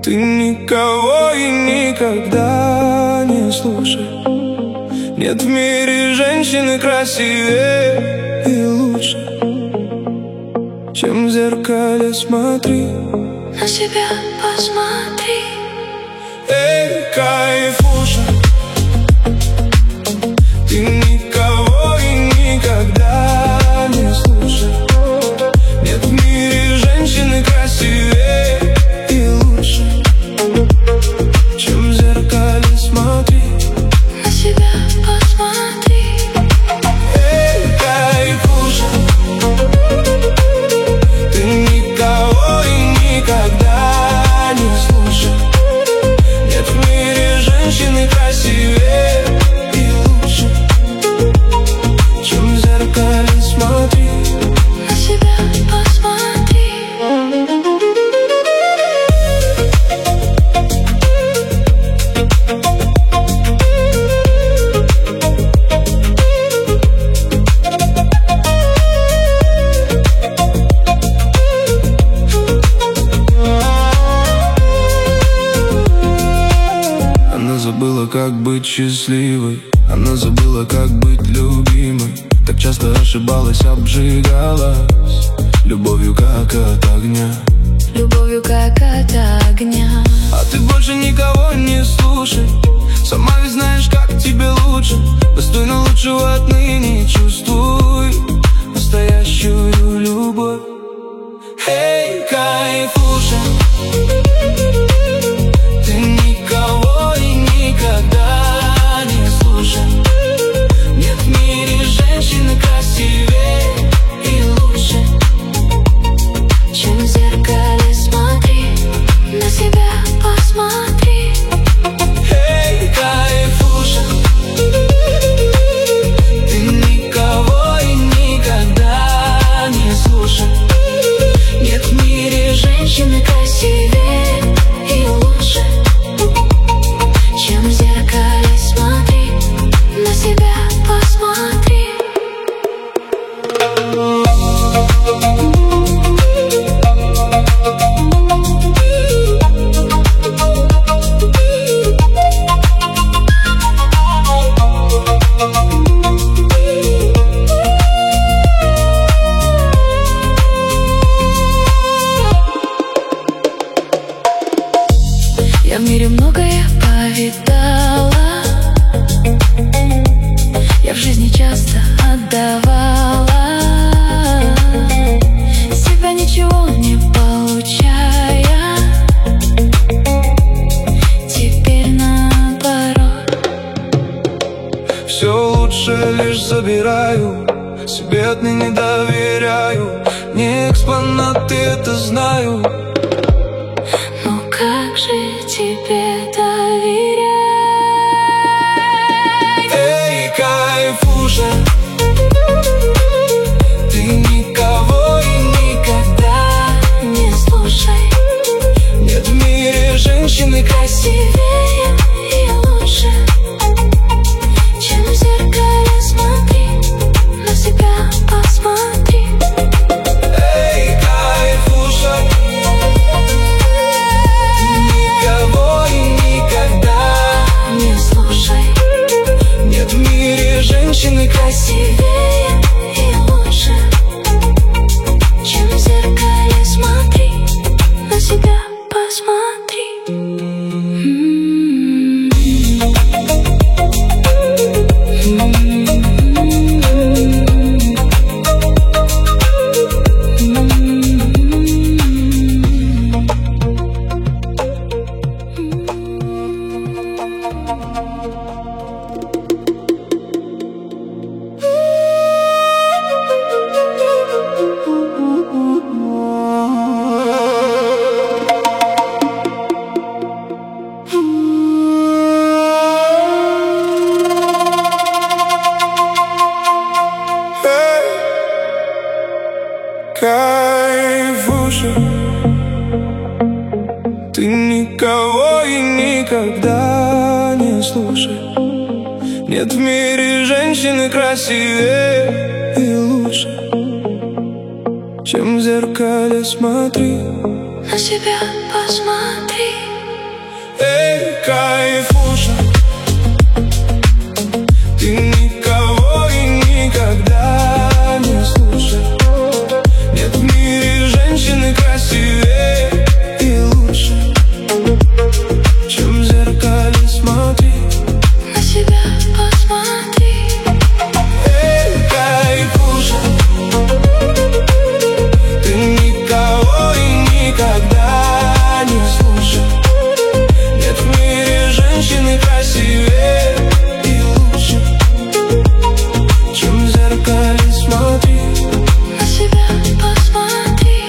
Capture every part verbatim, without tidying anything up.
Ты никого и никогда не слушай. Нет в мире женщины красивее и лучше, чем в зеркале смотри. На себя посмотри. Эй, кайфуша, ты никого и никогда не слушай. Нет в мире женщины красивее и лучше, чем в зеркале смотри. На себя посмотри. Эй, кайфуша, ты никого и никогда не слушай. Нет в мире женщины красивее и лучше, чем в зеркале смотри. На себя посмотри. Она забыла, как быть счастливой, она забыла, как быть любимой. Так часто ошибалась, обжигалась любовью, как от огня. Любовью, как от огня. А ты больше никого не слушай. Сама ведь знаешь, как тебе лучше. Достойно лучшего отныне чувствуй настоящую любовь. Эй, кайфуша, ты никого и никогда не слушай. Нет в мире женщины красивее и лучше, чем в зеркале смотри. На себя посмотри. эй, кайфуша, ты никого и никогда не слушай. Нет в мире женщины красивее и лучше, чем в зеркале смотри. На себя посмотри. Я в мире многое повидала, я в жизни часто отдавала себя, ничего не получая. Теперь наоборот. Все лучше лишь забираю, себе отныне доверяю. Не экспонат, это знаю. Ну как же тебе доверять? Эй, кайфуша, ты никого и никогда Не слушай. нет в мире женщины красивее И лучше, чем в зеркале смотри. На себя посмотри. Эй, кайфуша, никого и никогда Не слушай. нет в мире женщины красивее И лучше, чем в зеркале смотри. На себя посмотри. Кайфуша, ты никого и никогда не слушай. Нет в мире женщины красивее и лучше, чем в зеркале смотри. На себя посмотри. кайфуша, ты никого и никогда не слушай. Нет в мире женщины красивее и лучше, чем в зеркале смотри. На себя посмотри. Эй, кайфуша, ты никого и никогда не слушай. Нет в мире женщины красивее и лучше, чем в зеркале смотри. На себя посмотри.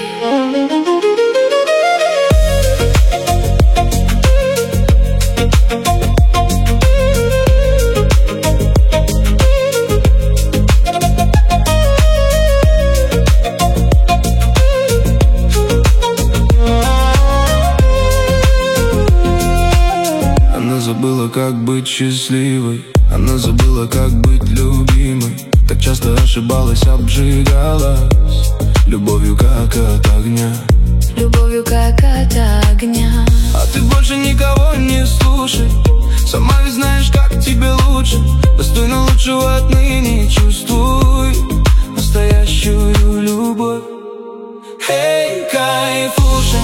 Она забыла, как быть счастливой, она забыла, как быть любимой. Так часто ошибалась, обжигалась любовью, как от огня. Любовью, как от огня. А ты больше никого не слушай, сама ведь знаешь, как тебе лучше. Достойно лучшего отныне, чувствуй настоящую любовь. Эй, кайфуша,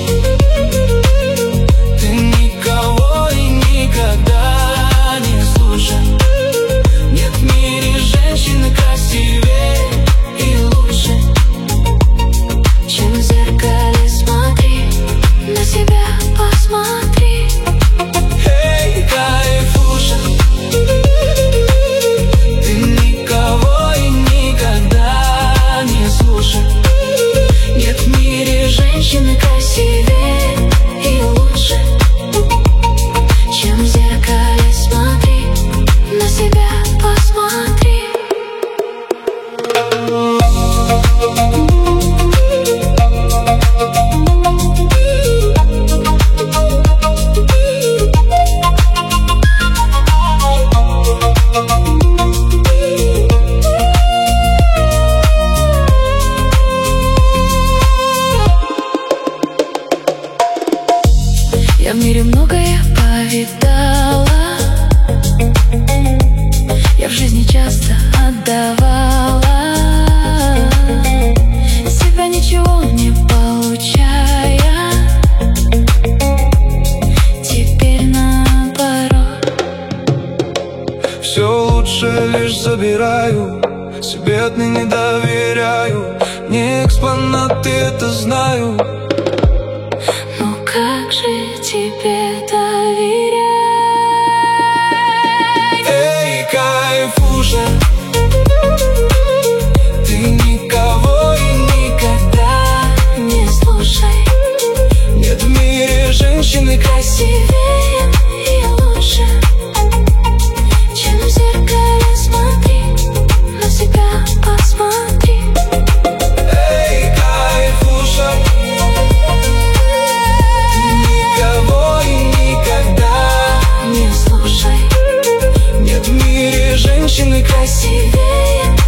ты никого и никогда не слушай. Нет в мире женщины красивее и лучше, Чем в зеркале смотри. На себя посмотри. эй, кайфуша, ты никого и никогда не слушай. Нет в мире женщины красивее и лучше, чем в зеркале смотри. На себя посмотри. Я в мире многое повидала, я в жизни часто отдавала себя, ничего не получая. Теперь наоборот. Все лучше лишь забираю, себе отныне доверяю. Не экспонат, ты это знаю. Ну как же тебе доверять? Эй, кайфуша, ты никого и никогда Не слушай. нет в мире женщины Красивее и лучше, чем в зеркале смотри. На себя посмотри. Эй, кайфуша, никого и никогда Не слушай. нет в мире женщины Красивее